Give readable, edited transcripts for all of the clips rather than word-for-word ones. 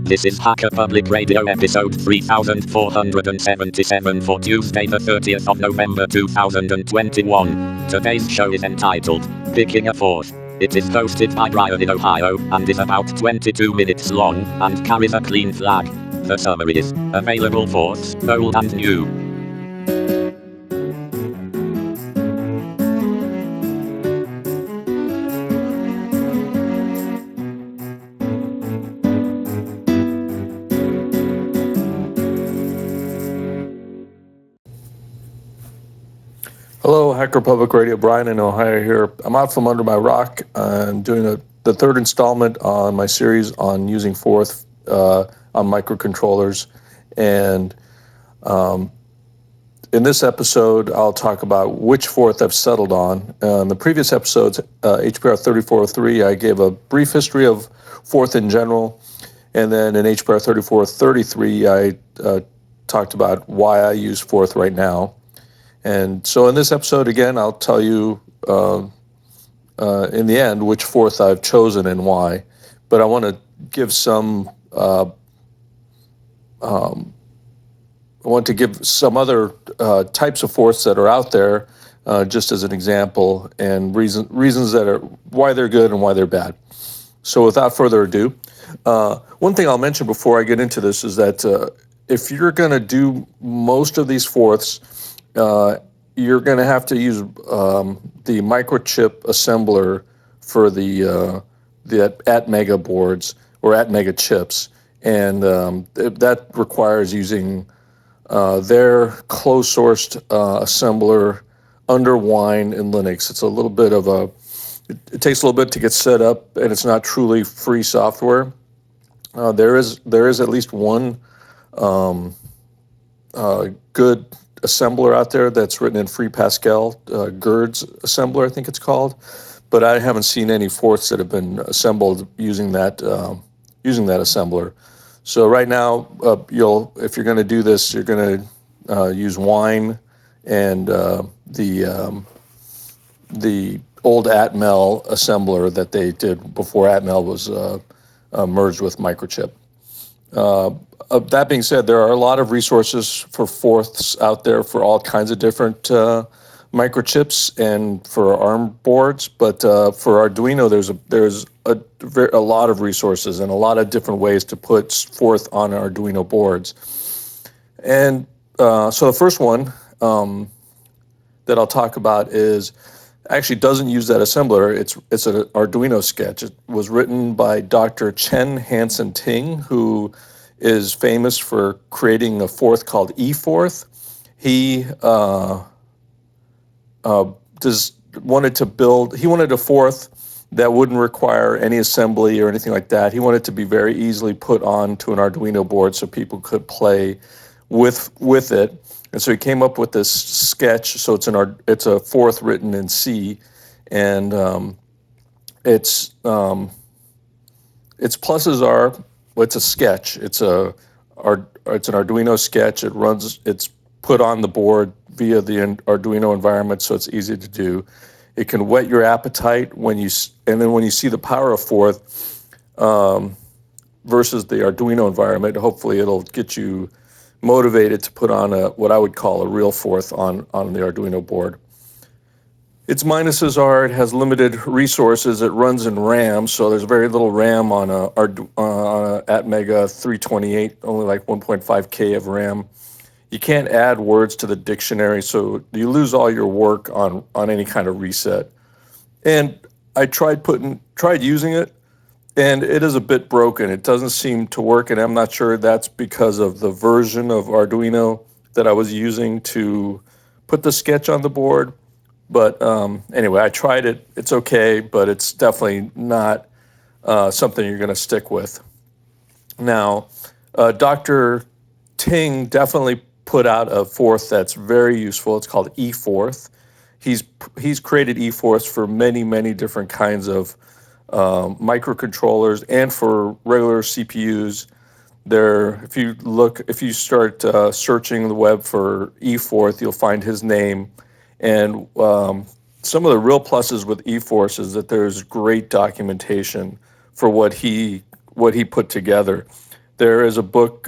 This is Hacker Public Radio episode 3477 for Tuesday the 30th of November 2021. Today's show is entitled, Picking a Fourth. It is hosted by Brian in Ohio, and is about 22 minutes long, and carries a clean flag. The summary is, available fourths, old and new. Hello, Hacker Public Radio, Brian in Ohio here. I'm out from under my rock. I'm doing the third installment on my series on using Forth on microcontrollers. And in this episode, I'll talk about which Forth I've settled on. In the previous episodes, HPR 3403, I gave a brief history of Forth in general. And then in HPR 3433, I talked about why I use Forth right now. And so in this episode, again, I'll tell you in the end which Forth I've chosen and why. But I want to give some other types of Forths that are out there, just as an example, and reasons that are why they're good and why they're bad. So without further ado, one thing I'll mention before I get into this is that if you're going to do most of these Forths, you're going to have to use the microchip assembler for the Atmega boards or Atmega chips, and that requires using their closed-sourced assembler under Wine in Linux. It's a little bit of it takes a little bit to get set up, and it's not truly free software. There is at least one good assembler out there that's written in Free Pascal, GERDS assembler, I think it's called, but I haven't seen any Forths that have been assembled using that assembler. So right now, if you're going to do this, you're going to use Wine and the old Atmel assembler that they did before Atmel was merged with Microchip. That being said, there are a lot of resources for Forths out there for all kinds of different microchips and for ARM boards. But for Arduino, there's a lot of resources and a lot of different ways to put Forth on Arduino boards. And so the first one that I'll talk about actually doesn't use that assembler. It's an Arduino sketch. It was written by Dr. Chen Hansen Ting, who is famous for creating a Forth called eForth. He wanted a Forth that wouldn't require any assembly or anything like that. He wanted it to be very easily put onto an Arduino board so people could play with it. And so he came up with this sketch. So it's a Forth written in C, and its pluses are, it's a sketch. It's an Arduino sketch. It's put on the board via the Arduino environment, so it's easy to do. It can whet your appetite and then when you see the power of Forth versus the Arduino environment, hopefully it'll get you motivated to put on what I would call a real Forth on the Arduino board. Its minuses are it has limited resources. It runs in RAM, so there's very little RAM on a Atmega 328, only like 1.5K of RAM. You can't add words to the dictionary, so you lose all your work on any kind of reset. And I tried using it, and it is a bit broken. It doesn't seem to work, and I'm not sure that's because of the version of Arduino that I was using to put the sketch on the board. But anyway, I tried it. It's okay, but it's definitely not something you're going to stick with. Now, Dr. Ting definitely put out a Forth that's very useful. It's called eForth. He's created eForths for many, many different kinds of microcontrollers and for regular CPUs. If you start searching the web for eForth, you'll find his name. And some of the real pluses with eForth is that there's great documentation for what he put together. There is a book,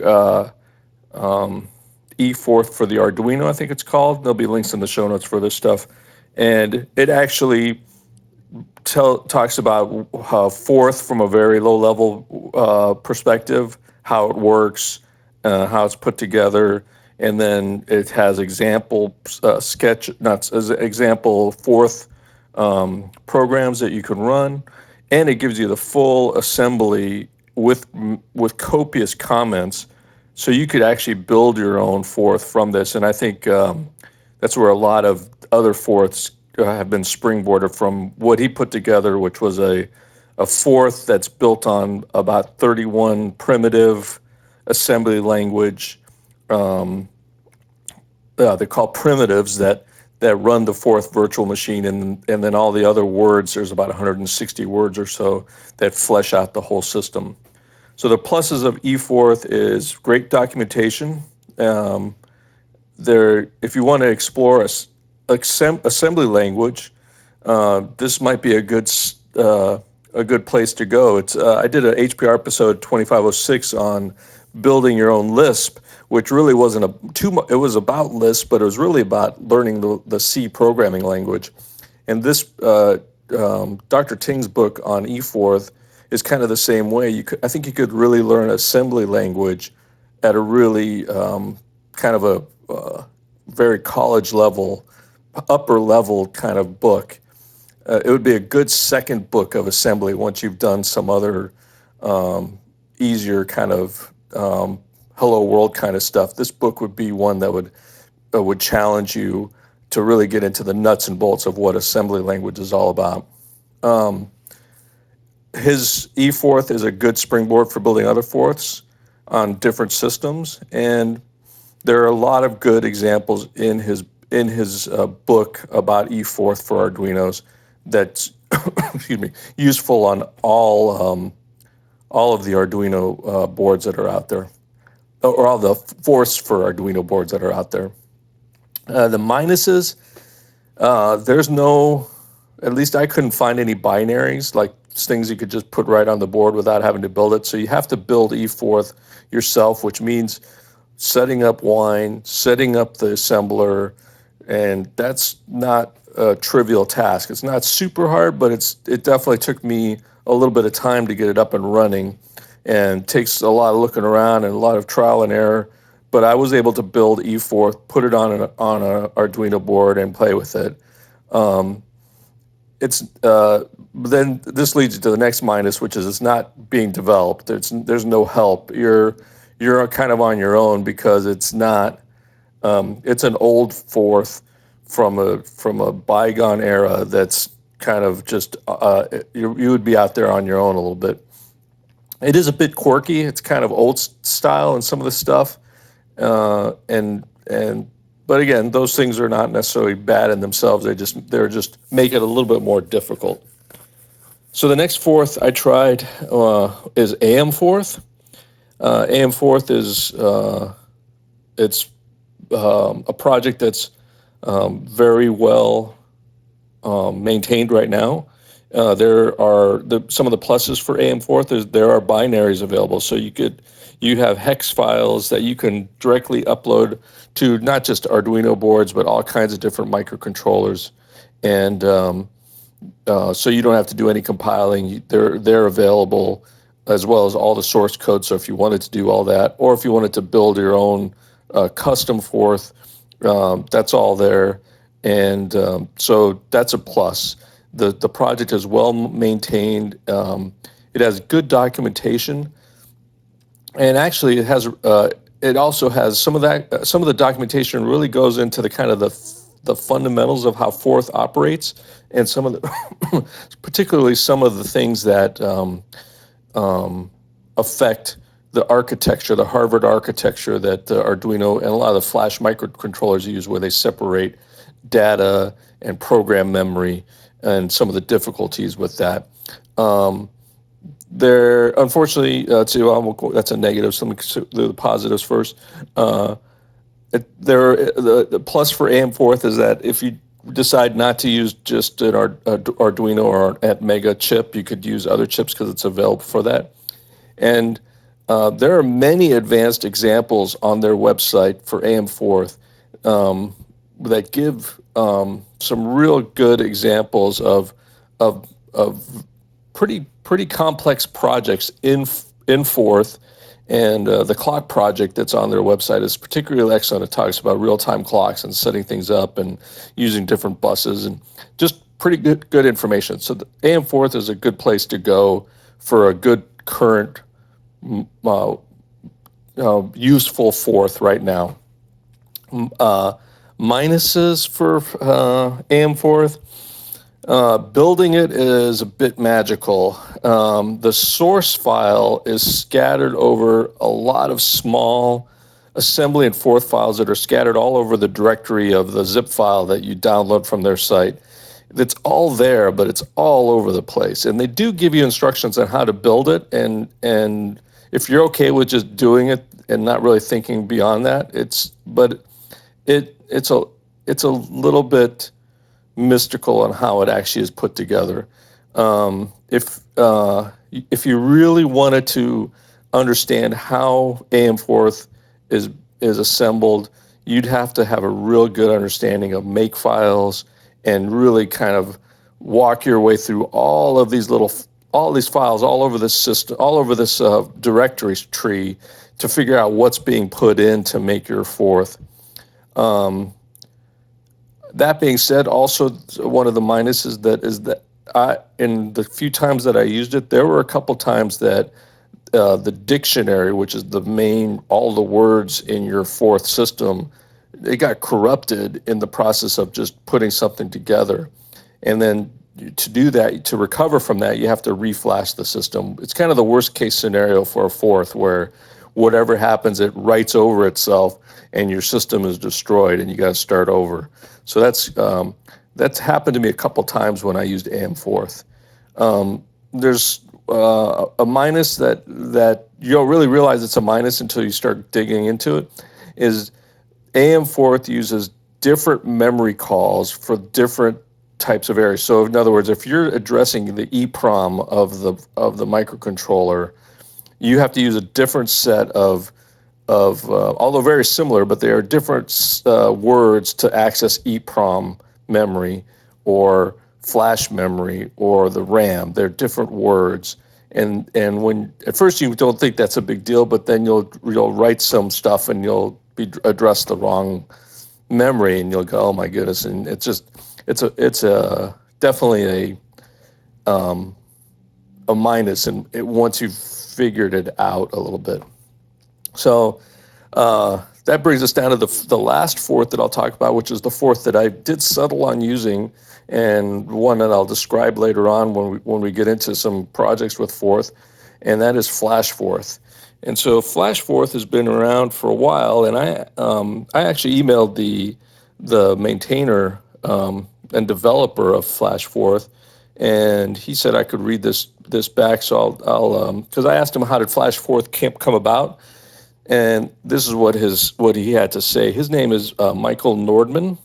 eForth for the Arduino, I think it's called. There'll be links in the show notes for this stuff. And it actually talks about how Forth from a very low level perspective, how it works, how it's put together, and then it has example not as example Forth programs that you can run, and it gives you the full assembly with copious comments, so you could actually build your own Forth from this. And I think that's where a lot of other Forths have been springboarded from what he put together, which was a Forth that's built on about 31 primitive assembly language. They're called primitives that run the Forth virtual machine, and then all the other words, there's about 160 words or so that flesh out the whole system. So the pluses of eForth is great documentation. If you want to explore assembly language, this might be a good place to go. I did an HPR episode 2506 on building your own Lisp, which really wasn't it was about Lisp, but it was really about learning the C programming language. And this Dr. Ting's book on eForth is kind of the same way. I think you could really learn assembly language at a really kind of a very college level, upper level kind of book. It would be a good second book of assembly once you've done some other easier kind of hello world kind of stuff. This book would be one that would challenge you to really get into the nuts and bolts of what assembly language is all about. His eForth is a good springboard for building other Forths on different systems, and there are a lot of good examples in his book about eForth for Arduinos that's excuse me, useful on all of the Arduino boards that are out there, or all the Forths for Arduino boards that are out there. The minuses, there's no, at least I couldn't find any binaries, like things you could just put right on the board without having to build it. So you have to build eForth yourself, which means setting up Wine, setting up the assembler, and that's not a trivial task. It's not super hard, but it definitely took me a little bit of time to get it up and running, and takes a lot of looking around and a lot of trial and error. But I was able to build eForth, put it on an Arduino board, and play with it. Then this leads you to the next minus, which is it's not being developed. There's no help. You're kind of on your own, because it's not. It's an old Forth from a bygone era that's kind of just you would be out there on your own a little bit. It is a bit quirky. It's kind of old style in some of the stuff, but again, those things are not necessarily bad in themselves. They're just make it a little bit more difficult. So the next Forth I tried is AMForth. AMForth is it's a project that's very well maintained right now. There are some of the pluses for AMForth. There are binaries available, so you have hex files that you can directly upload to not just Arduino boards, but all kinds of different microcontrollers, and so you don't have to do any compiling. They're available, as well as all the source code. So if you wanted to do all that, or if you wanted to build your own custom Forth, that's all there, and so that's a plus. The project is well maintained. It has good documentation, and actually it also has some of the documentation really goes into the kind of the fundamentals of how Forth operates, and some of the particularly some of the things that affect the architecture, the Harvard architecture that the Arduino and a lot of the flash microcontrollers use, where they separate data and program memory, and some of the difficulties with that. There, unfortunately, that's a negative. Some of the positives first. The plus for AMForth is that if you decide not to use just an Arduino or an Mega chip, you could use other chips because it's available for that. And There are many advanced examples on their website for AM4th that give some real good examples of pretty complex projects in Forth, and the clock project that's on their website is particularly excellent. It talks about real-time clocks and setting things up and using different buses and just pretty good information. So the AM4th is a good place to go for a good current useful Forth right now. Minuses for AM4th. Building it is a bit magical. The source file is scattered over a lot of small assembly and Forth files that are scattered all over the directory of the zip file that you download from their site. It's all there, but it's all over the place. And they do give you instructions on how to build it. And if you're okay with just doing it and not really thinking beyond that, it's a little bit mystical on how it actually is put together. If you really wanted to understand how AM4th is assembled, you'd have to have a real good understanding of make files and really kind of walk your way through all these files all over this system, all over this directory tree to figure out what's being put in to make your Forth. That being said, also one of the minuses is that in the few times that I used it, there were a couple times that the dictionary, which is all the words in your Forth system, it got corrupted in the process of just putting something together. And then to do that, to recover from that, you have to reflash the system. It's kind of the worst case scenario for a Forth, where whatever happens, it writes over itself and your system is destroyed and you got to start over. So that's happened to me a couple times when I used AM4th. There's a minus that you don't really realize it's a minus until you start digging into it, is AM4th uses different memory calls for different types of areas. So in other words, if you're addressing the EEPROM of the microcontroller, you have to use a different set of although very similar, but they are different words to access EEPROM memory or flash memory or the RAM. They're different words. And when at first you don't think that's a big deal, but then you'll write some stuff and you'll address the wrong memory and you'll go, oh my goodness. And it's definitely a minus, and once you've figured it out a little bit. So that brings us down to the last Forth that I'll talk about, which is the Forth that I did settle on using, and one that I'll describe later on when we get into some projects with Forth, and that is FlashForth. And so FlashForth has been around for a while, and I actually emailed the maintainer and developer of FlashForth, and he said I could read this back. So I'll because I asked him how did FlashForth come about. And this is what he had to say. His name is Michael Nordman,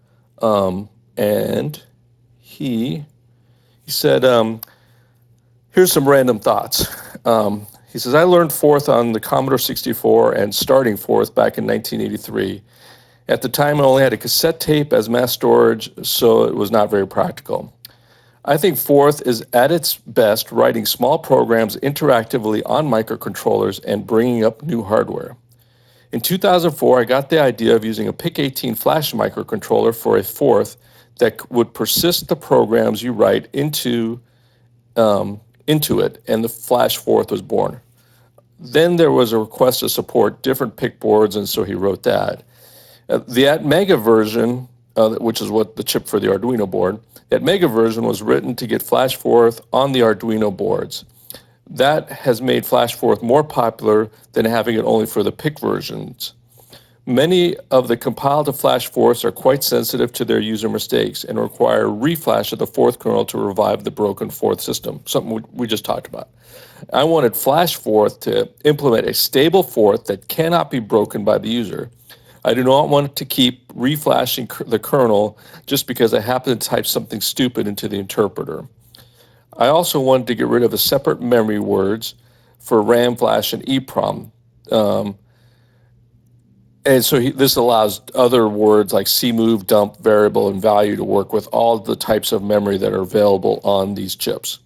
and he said, here's some random thoughts. He says, I learned Forth on the Commodore 64 and starting Forth back in 1983. At the time, I only had a cassette tape as mass storage, so it was not very practical. I think Forth is at its best writing small programs interactively on microcontrollers and bringing up new hardware. In 2004, I got the idea of using a PIC-18 flash microcontroller for a Forth that would persist the programs you write into it, and the FlashForth was born. Then there was a request to support different PIC boards, and so he wrote that. The Atmega version, which is what the chip for the Arduino board, the Atmega version was written to get FlashForth on the Arduino boards. That has made FlashForth more popular than having it only for the PIC versions. Many of the compiled to FlashForths are quite sensitive to their user mistakes and require reflash of the Forth kernel to revive the broken Forth system, something we just talked about. I wanted FlashForth to implement a stable Forth that cannot be broken by the user. I do not want to keep reflashing the kernel just because I happen to type something stupid into the interpreter. I also wanted to get rid of the separate memory words for RAM flash and EEPROM. And so this allows other words like cmove, dump, variable, and value to work with all the types of memory that are available on these chips.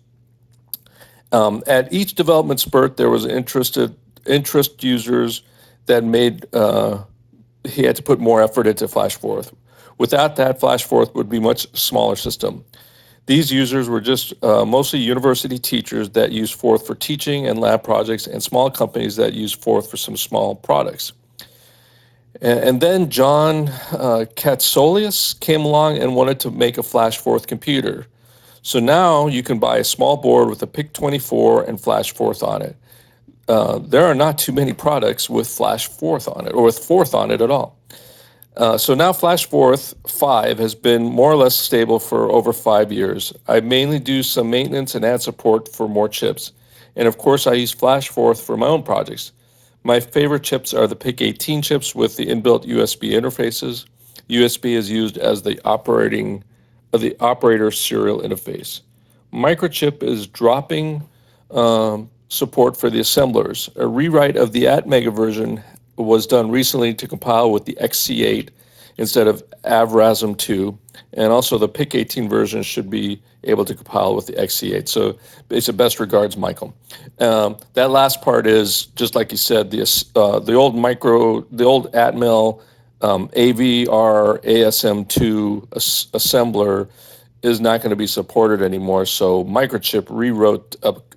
At each development spurt, there was interest users that made he had to put more effort into FlashForth. Without that, FlashForth would be a much smaller system. These users were just mostly university teachers that use Forth for teaching and lab projects, and small companies that use Forth for some small products. And then John Katsoulias came along and wanted to make a FlashForth computer. So now you can buy a small board with a PIC24 and FlashForth on it. There are not too many products with FlashForth on it, or with Forth on it at all. So now FlashForth 5 has been more or less stable for over 5 years. I mainly do some maintenance and add support for more chips. And of course, I use FlashForth for my own projects. My favorite chips are the PIC18 chips with the inbuilt USB interfaces. USB is used as the operator serial interface. Microchip is dropping support for the assemblers. A rewrite of the Atmega version was done recently to compile with the XC8 instead of AVRASM 2, and also the PIC18 version should be able to compile with the XC8. So it's a best regards, Michael. That last part is just like you said, the old Atmel AVR ASM2 assembler is not going to be supported anymore. So Microchip rewrote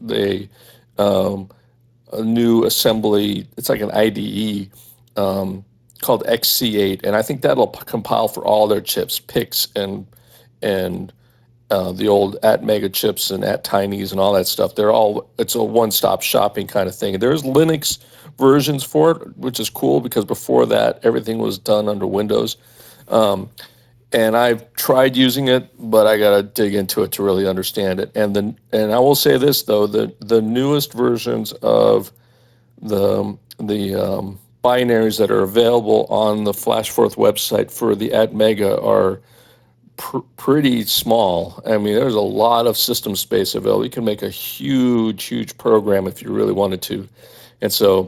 a new assembly. It's like an IDE called XC8, and I think that'll compile for all their chips, PICs and the old Atmega chips and Attinies and all that stuff. It's a one-stop shopping kind of thing. There's Linux versions for it, which is cool because before that everything was done under Windows. And I've tried using it, but I got to dig into it to really understand it. And I will say this though, the newest versions of the binaries that are available on the FlashForth website for the Atmega are pretty small. I mean, there's a lot of system space available. You can make a huge program if you really wanted to. And so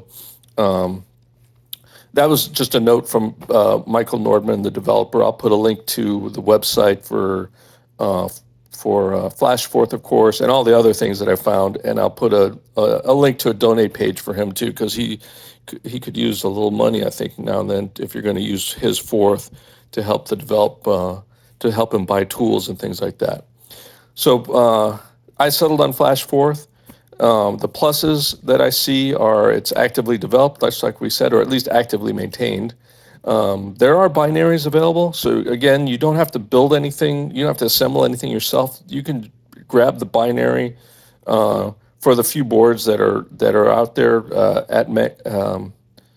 that was just a note from Michael Nordman, the developer. I'll put a link to the website for FlashForth, of course, and all the other things that I found. And I'll put a link to a donate page for him too, because he could use a little money, I think, now and then if you're going to use his Forth to help to help him buy tools and things like that. So I settled on FlashForth. The pluses that I see are it's actively developed, just like we said, or at least actively maintained. There are binaries available. So again, you don't have to build anything. You don't have to assemble anything yourself. You can grab the binary for the few boards that are out there at Atmega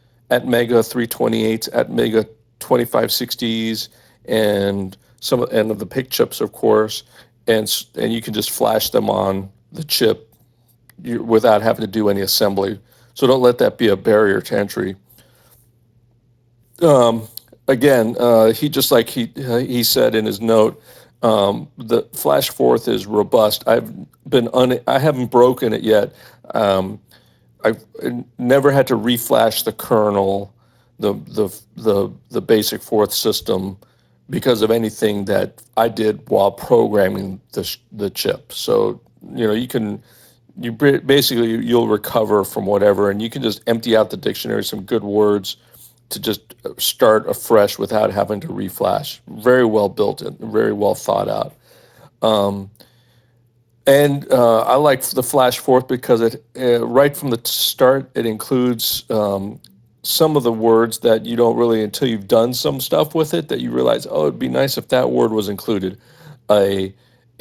328s, Atmega 2560s, and some of the PIC chips, of course, and you can just flash them on the chip without having to do any assembly. So don't let that be a barrier to entry. Again, he said in his note, the FlashForth is robust. I haven't broken it yet. I've never had to reflash the kernel, the basic Forth system, because of anything that I did while programming the chip. So you'll recover from whatever, and you can just empty out the dictionary, some good words, to just start afresh without having to reflash. Very well built and very well thought out. And I like the FlashForth because it right from the start it includes some of the words that you don't really, until you've done some stuff with it, that you realize, oh, it'd be nice if that word was included. A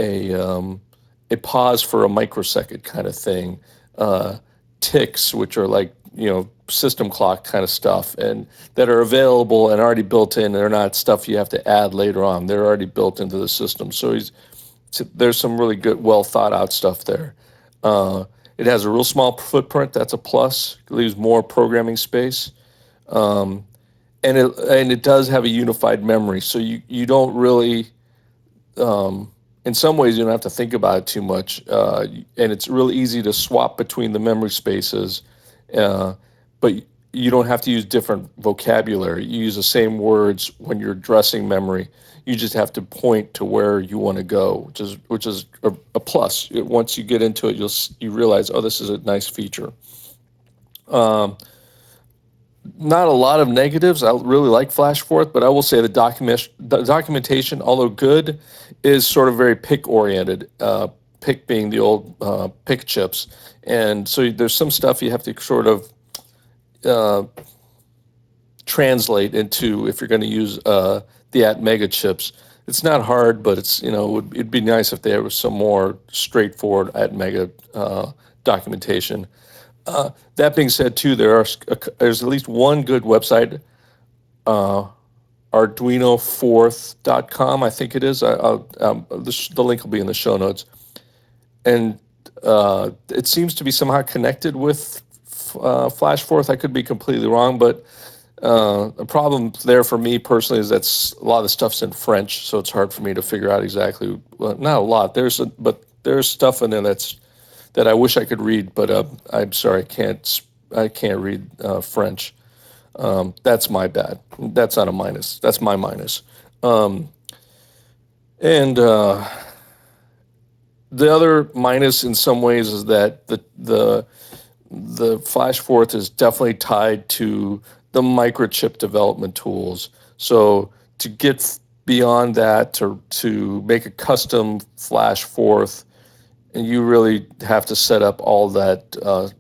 pause for a microsecond kind of thing. Ticks, which are like, system clock kind of stuff, and that are available and already built in. They're not stuff you have to add later on. They're already built into the system. So there's some really good, well thought out stuff there. It has a real small footprint. That's a plus. It leaves more programming space. And it does have a unified memory. So you don't really, in some ways you don't have to think about it too much, and it's real easy to swap between the memory spaces, but you don't have to use different vocabulary. You use the same words when you're addressing memory. You just have to point to where you want to go, which is a plus. Once you get into it, you realize, oh, this is a nice feature. Not a lot of negatives. I really like FlashForth, but I will say the documentation, although good, is sort of very PIC oriented. PIC being the old PIC chips, and so there's some stuff you have to sort of translate into if you're going to use the Atmega chips. It's not hard, but it's it'd be nice if there was some more straightforward Atmega documentation. That being said, too, there's at least one good website, ArduinoForth.com, I think it is. The link will be in the show notes, and it seems to be somehow connected with FlashForth. I could be completely wrong, but the problem there for me personally is that a lot of the stuff's in French, so it's hard for me to figure out exactly. Well, not a lot. There's stuff in there that I wish I could read, but I'm sorry, I can't read French. That's my bad. That's not a minus. That's my minus. And the other minus in some ways is that the FlashForth is definitely tied to the microchip development tools. So to get beyond that, to make a custom FlashForth, and you really have to set up all that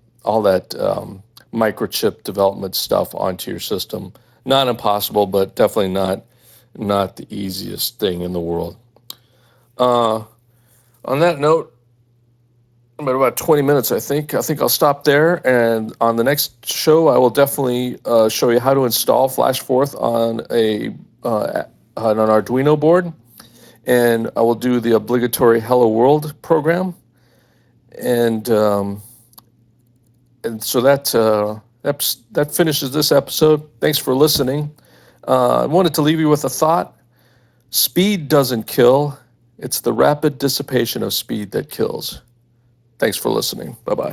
microchip development stuff onto your system. Not impossible, but definitely not the easiest thing in the world. On that note, I'm at about 20 minutes, I think. I think I'll stop there, and on the next show, I will definitely show you how to install FlashForth on an Arduino board, and I will do the obligatory Hello World program, and so that finishes this episode. Thanks for listening. I wanted to leave you with a thought. Speed doesn't kill. It's the rapid dissipation of speed that kills. Thanks for listening. Bye-bye.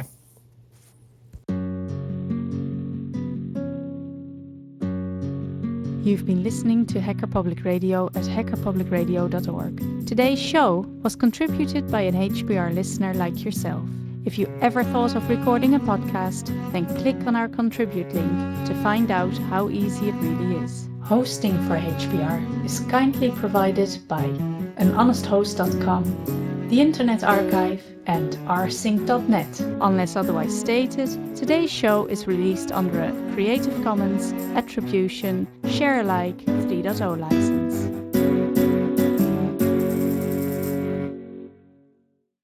You've been listening to Hacker Public Radio at hackerpublicradio.org. Today's show was contributed by an HPR listener like yourself. If you ever thought of recording a podcast, then click on our contribute link to find out how easy it really is. Hosting for HPR is kindly provided by anhonesthost.com, the Internet Archive, and rsync.net. Unless otherwise stated, today's show is released under a Creative Commons Attribution Share Alike 3.0 license.